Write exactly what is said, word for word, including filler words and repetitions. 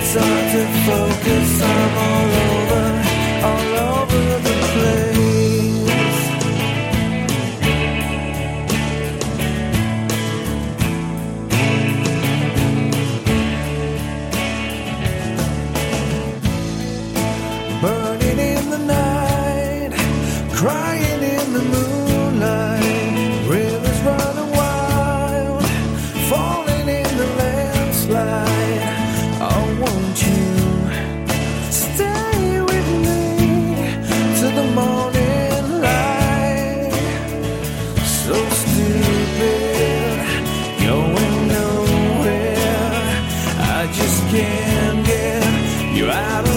hard to focus. I'm all over, all over the place. Burning in the night, crying in the moonlight, rivers running wild, falling in the landslide. Oh, won't you stay with me till the morning light? So stupid, going nowhere. I just can't get you out of